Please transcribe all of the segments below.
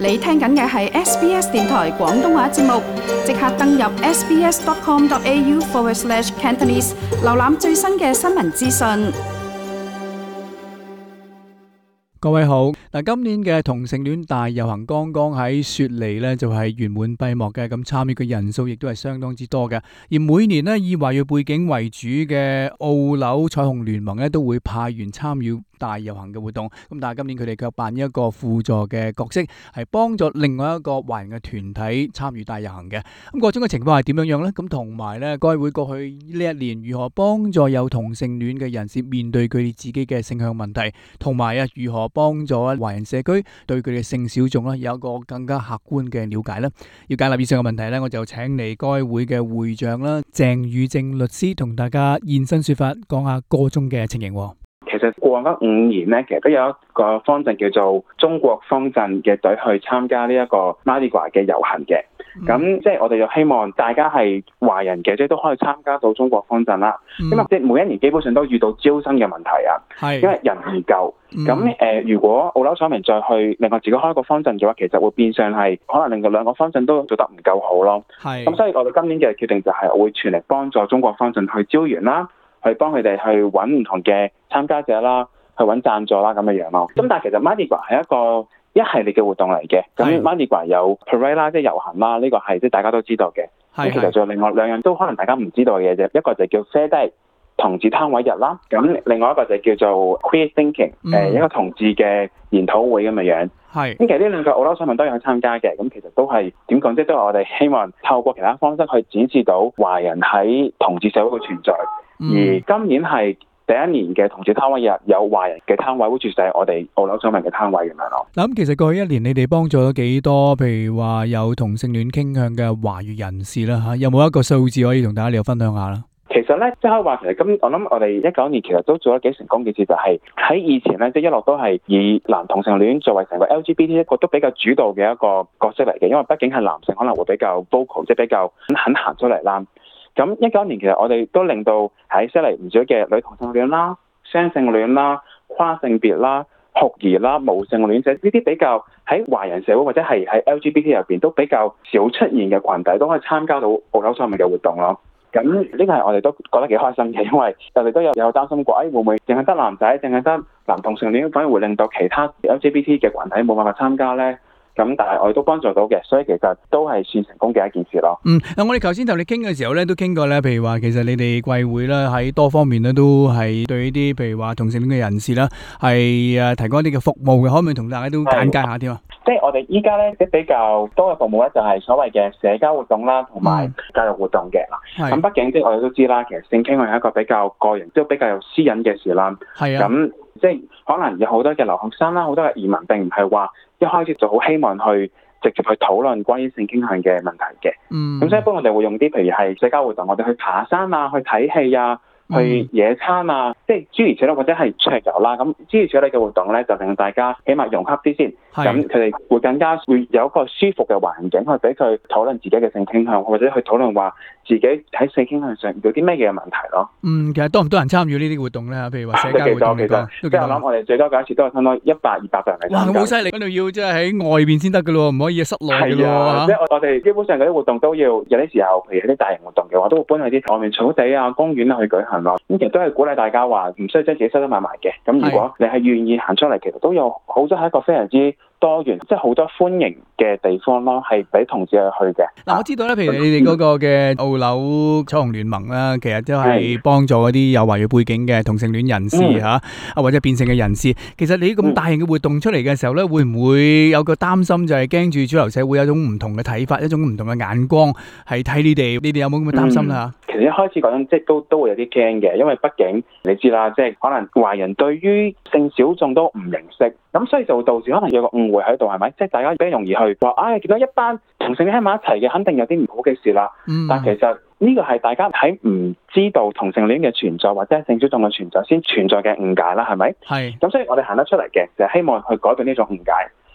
你聽緊嘅係 SBS 電台廣東話節目，即刻登入 sbs.com.au/Cantonese 瀏覽最新嘅新聞資訊。 各位好，今年嘅同性戀大遊行剛剛喺雪梨呢就係圓滿閉幕嘅，咁參與嘅人數亦都係相當之多嘅。而每年呢以華裔背景為主嘅澳紐彩虹聯盟呢都會派員參與大遊行嘅活動，咁但係今年佢哋卻扮一個輔助嘅角色，係幫助另外一個華人嘅團體參與大遊行嘅。咁各種嘅情況係點樣樣呢？咁同埋呢，該會過去呢一年如何幫助有同性戀嘅人士面對佢哋自己嘅性向問題，同埋如何幫助華人社區對佢哋性小眾有一個更加客觀嘅了解呢？要解答以上嘅問題呢，我就請嚟該會嘅會長啦，鄭宇正律師同大家現身說法，講下個中嘅情形。 其實過往嗰5年咧，其實都有一個方陣叫做中國方陣嘅隊去參加呢一個 Mardi Gras 嘅遊行嘅。咁即係我哋就希望大家係華人嘅，即係都可以參加到中國方陣啦。因為即係每一年基本上都遇到招生嘅問題啊，因為人唔夠。咁如果澳紐彩民再去另外自己開個方陣嘅話，其實會變相係可能令到兩個方陣都做得唔夠好咯。咁所以我哋今年嘅決定就係會全力幫助中國方陣去招員啦，去幫佢哋去揾唔同嘅參加者啦，去揾贊助啦咁嘅樣咯。咁但係其實 Mardi Gras 係一個一系列嘅活動嚟嘅。咁 Mardi Gras 有 parade 啦，即係遊行啦，呢個係即係大家都知道嘅。咁其實仲有另外2樣都可能大家唔知道嘅嘢啫。一個就叫 Fair Day 同志攤位日啦，咁另外一個就叫做 Queer Thinking，一個同志嘅研討會咁嘅樣。咁其實呢2個澳紐彩民都有去參加嘅。咁其實都係點講，即係都係我哋希望透過其他方式去展示到華人喺同志社會嘅存在。而今年係第一年嘅同志攤位日，有華人嘅攤位，好似就係我哋澳紐彩民嘅攤位咁樣咯。 咁其實過去1年你哋幫助咗幾多，譬如話有同性戀傾向嘅華裔人士啦嚇，有冇一個數字可以同大家嚟分享下啦？ 其實咧，即係可以話其實咁，我諗我哋19年其實都做咗幾成功嘅事，就係喺以前咧，即係一路都係以男同性戀作為成個 LGBT 一個都比較主導嘅一個角色嚟嘅，因為畢竟係男性可能會比較 vocal， 即係比較肯行出嚟啦。咁19年其實我哋都令到喺悉尼唔少嘅女同性戀啦、雙性戀啦、跨性別啦、酷兒啦、無性戀者呢啲比較喺華人社會或者係喺 LGBT 入邊都比較少出現嘅群體都可以參加到澳紐彩民嘅活動咯。咁呢個係我哋都覺得幾開心嘅，因為我哋都有擔心過，會唔會淨係得男仔，淨係得男同性戀，反而會令到其他 LGBT 嘅群體冇辦法參加呢？咁但係我哋都幫助到嘅，所以其實都係算成功嘅一件事咯。 嗱，我哋頭先同你傾嘅時候咧，都傾過咧，譬如話其實你哋貴會咧喺多方面咧都係對呢啲譬如話同性戀嘅人士啦，係提供一啲嘅服務嘅，可唔可以同大家都簡介下添啊？ 即係我哋依家咧比較多嘅服務咧，就係所謂嘅社交活動啦，同埋教育活動嘅啦。咁畢竟即係我哋都知啦，其實性傾向係一個比較個人，即係比較有私隱嘅事啦。咁即係可能有好多嘅留學生啦，好多嘅移民並唔係話一開始就好希望去直接去討論關於性傾向嘅問題嘅。咁所以一般我哋會用啲譬如係社交活動，我哋去爬山啊，去睇戲啊，去野餐啊，即係諸如此類，或者係出遊啦。咁諸如此類嘅活動咧，就令大家起碼融洽啲先。咁佢哋會更加會有一個舒服嘅環境去俾佢討論自己嘅性傾向，或者去討論話自己喺性傾向上有啲咩嘅問題咯。 其實多唔多人參與呢啲活動咧？譬如話社交活動嚟講， 即係我諗我哋最多嘅一次都係差唔多100-200個人嚟參加。 哇，好犀利！嗰度要即係喺外邊先得嘅咯，唔可以喺室內嘅咯。 即係我哋基本上嗰啲活動都要有啲時候，譬如啲大型活動嘅話，都會搬去啲外面草地啊、公園啊去舉行咯。咁其實都係鼓勵大家話唔需要將自己收收埋埋嘅。咁如果你係願意行出嚟，其實都有好多係一個非常之多元，即係好多歡迎嘅地方咯，係俾同志去嘅。 嗱，我知道咧，譬如你哋嗰個嘅澳紐彩虹聯盟啦，其實都係幫助嗰啲有華裔背景嘅同性戀人士嚇，或者變性嘅人士。其實你咁大型嘅活動出嚟嘅時候咧，會唔會有個擔心，就係驚住主流社會有一種唔同嘅睇法，一種唔同嘅眼光係睇你哋？你哋有冇咁嘅擔心啦？ 其實一開始講緊即係都會有啲驚嘅，因為畢竟你知啦，即係可能華人對於性小眾都唔認識，咁所以就導致可能有個誤會喺度，係咪？即係大家比較容易去話，見到一班同性戀喺埋一齊嘅，肯定有啲唔好嘅事啦。但其實呢個係大家喺唔知道同性戀嘅存在或者係性小眾嘅存在先存在嘅誤解啦，係咪？咁所以我哋行得出嚟嘅就係希望去改變呢種誤解。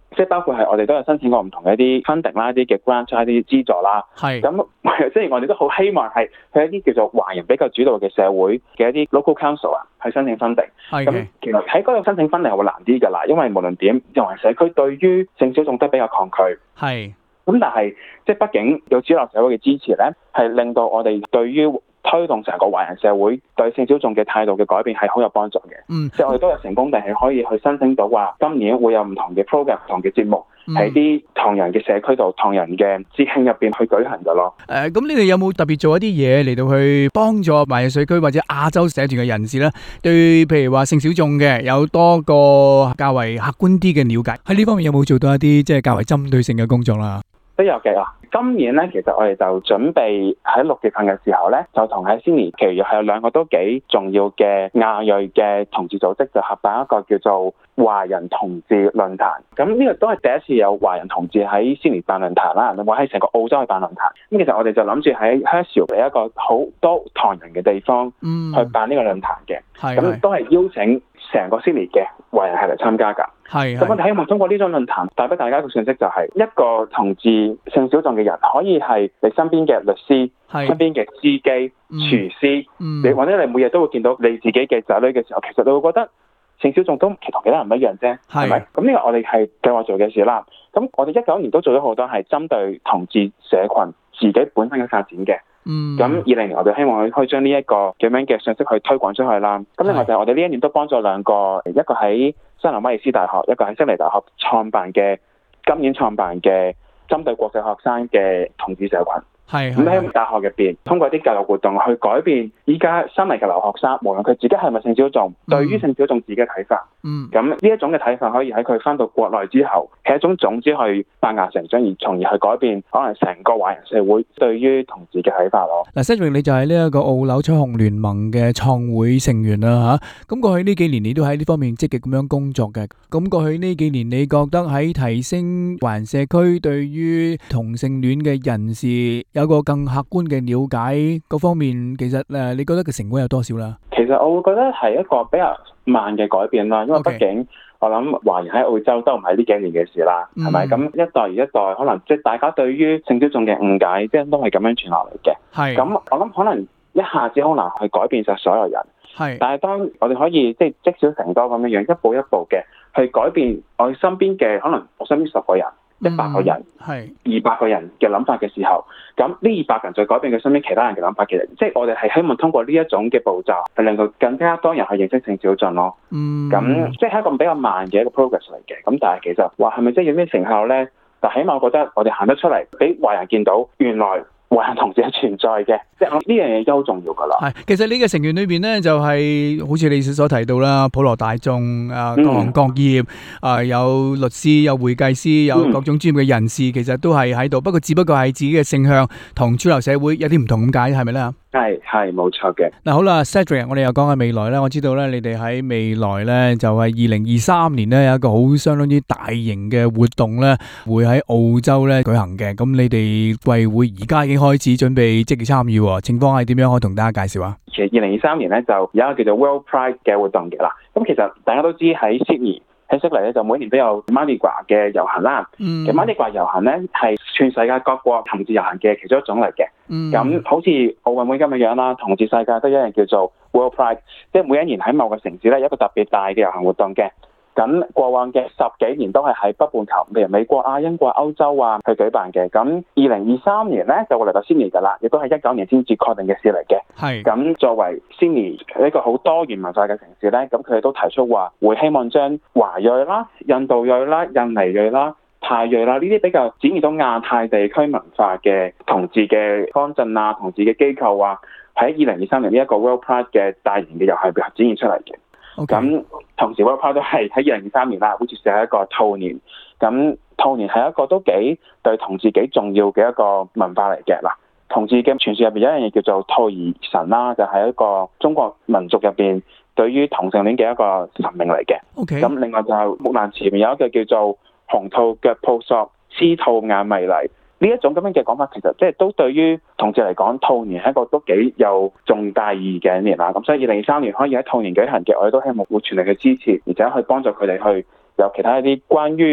即係包括係我哋都有申請過唔同嘅一啲 funding 啦、一啲嘅 grant 啦、一啲資助啦。 係。 咁即係我哋都好希望係去一啲叫做華人比較主導嘅社會嘅一啲 local council 啊，去申請 funding。 係嘅。 咁其實喺嗰度申請 funding 係會難啲㗎啦，因為無論點，華人社區對於性小眾都比較抗拒。 係。 咁但係即係畢竟有主流社會嘅支持咧，係令到我哋對於推動成個華人社會對性小眾嘅態度嘅改變係好有幫助嘅。即係我哋都有成功地係可以去申請到話，今年會有唔同嘅 program、唔同嘅節目喺啲唐人嘅社區度、唐人嘅節慶入邊去舉行㗎咯。 咁你哋有冇特別做一啲嘢嚟到去幫助華人社區或者亞洲社團嘅人士咧？對，譬如話性小眾嘅有多個較為客觀啲嘅了解，喺呢方面有冇做到一啲即係較為針對性嘅工作啦？ 都有嘅啊！今年咧，其實我哋就準備喺6月份嘅時候咧，就同喺 Sydney，其餘係有2個都幾重要嘅亞裔嘅同志組織，就合辦一個叫做華人同志論壇。咁呢個都係第一次有華人同志喺 Sydney 辦論壇啦，或喺成個澳洲去辦論壇。咁其實我哋就諗住喺 Herschel 嘅一個好多唐人嘅地方去辦呢個論壇嘅。咁都係邀請成個 Sydney 嘅華人係嚟參加㗎。咁我哋希望通過呢種論壇帶俾大家一個信息，就係一個同志性小眾嘅人可以係你身邊嘅律師、身邊嘅司機、廚師，你或者你每日都會見到你自己嘅仔女嘅時候，其實你會覺得性小眾都同其他人唔一樣啫，係咪？咁呢個我哋係計劃做嘅事啦。咁我哋19年都做咗好多係針對同志社群自己本身嘅發展嘅。咁20年我哋希望可以將呢一個咁樣嘅信息去推廣出去啦。咁另外就係我哋呢一年都幫助2個，一個喺西南威爾斯大學，一個喺悉尼大學今年創辦嘅針對國際學生嘅同志社群。咁喺大學入邊，通過一啲教育活動去改變依家新嚟嘅留學生，無論佢自己係咪性小眾，對於性小眾自己嘅睇法。咁呢一種嘅睇法可以喺佢翻到國內之後，係一種種子去發芽成長，而從而去改變可能成個華人社會對於同志嘅睇法咯。 嗱，Cedric 你就係呢一個澳紐彩虹聯盟嘅創會成員啦嚇。咁過去呢幾年你都喺呢方面積極咁樣工作嘅。咁過去呢幾年你覺得喺提升華人社區對於同性戀嘅人士有個更客觀嘅了解嗰方面，其實你覺得嘅成果有多少啦？ 其實我會覺得係一個比較慢嘅改變啦，因為畢竟我諗華人喺澳洲都唔係呢幾年嘅事啦，係咪？咁一代而一代，可能即係大家對於性小眾嘅誤解，即係都係咁樣傳落嚟嘅。咁我諗可能一下子好難去改變晒所有人。但係當我哋可以即係積少成多咁樣樣，一步一步嘅去改變我身邊嘅，可能我身邊10個人、100個人、200個人嘅諗法嘅時候，咁呢200人再改變佢身邊其他人嘅諗法，其實即係我哋係希望通過呢一種嘅步驟，係令到更加多人去認識性小眾咯。咁即係一個比較慢嘅一個 progress 嚟嘅。咁但係其實話係咪真係有咩成效咧？但起碼我覺得我哋行得出嚟，俾華人見到原來華人同志係存在嘅，即係呢樣嘢都好重要噶啦。 其實你嘅成員裏邊咧，就係好似你所提到啦，普羅大眾各行各業有律師、有會計師、有各種專業嘅人士，其實都係喺度。不過只不過係自己嘅性向同主流社會有啲唔同咁解，係咪咧？ 係冇錯嘅。 嗱，好啦 ，Cedric， 我哋又講下未來咧。我知道咧，你哋喺未來咧就係2023年咧有一個好相當之大型嘅活動咧，會喺澳洲咧舉行嘅。咁你哋貴會而家已經開始準備積極參與，情況係點樣？可以同大家介紹下。 其實2023年咧就有一個叫做 World Pride 嘅活動嘅啦。咁其實大家都知喺 Sydney。喺悉尼咧就每年都有 Mardi Gras 嘅遊行啦。其實 Mardi Gras 遊行咧係全世界各國同志遊行嘅其中一種嚟嘅。咁好似奧運會咁嘅樣啦，同志世界都有一樣叫做 World Pride， 即係每一年喺某個城市咧有一個特別大嘅遊行活動嘅。咁過往嘅10幾年都係喺北半球，譬如美國啊、英國、歐洲啊去舉辦嘅。咁2023年咧就會嚟到 Sydney 㗎啦，亦都係19年先至確定嘅事嚟嘅。咁作為 Sydney 一個好多元文化嘅城市咧，咁佢哋都提出話會希望將華裔啦、印度裔啦、印尼裔啦、泰裔啦呢啲比較展現到亞太地區文化嘅同志嘅方陣啊、同志嘅機構啊，喺2023年呢一個 World Pride 嘅大型嘅遊行入邊展現出嚟嘅。咁同時 World Pride 都係喺2023年啦，好似係一個兔年。咁兔年係一個都幾對同志幾重要嘅一個文化嚟嘅。嗱，同志嘅傳說入邊有一樣嘢叫做兔兒神啦，就係一個中國民族入邊對於同性戀嘅一個神明嚟嘅。咁另外就係木蘭辭入面有一個叫做紅兔腳抱朔，雌兔眼迷離。呢一種咁樣嘅講法，其實即係都對於同志嚟講，兔年係一個都幾有重大意義嘅一年啦。咁所以2023年可以喺兔年舉行嘅，我哋都希望會全力去支持，而且去幫助佢哋去有其他一啲關於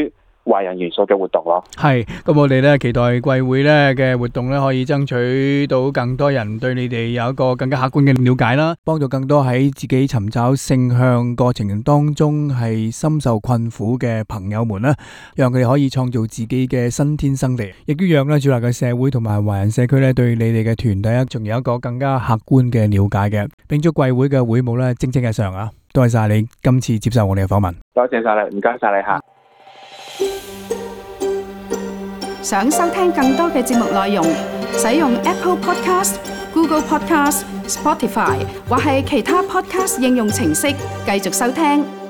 華人元素嘅活動咯。 係，咁我哋咧期待貴會咧嘅活動咧可以爭取到更多人對你哋有一個更加客觀嘅了解啦，幫到更多喺自己尋找性向過程當中係深受困苦嘅朋友們啦，讓佢哋可以創造自己嘅新天生地，亦都讓咧主流嘅社會同埋華人社區咧對你哋嘅團體仲有一個更加客觀嘅了解嘅，並祝貴會嘅會務咧蒸蒸日上啊！多謝晒你今次接受我哋嘅訪問。 多謝晒你，唔該晒你吓。 想收聽更多嘅節目內容，使用 Apple Podcast、Google Podcast、Spotify 或係其他 Podcast 應用程式繼續收聽。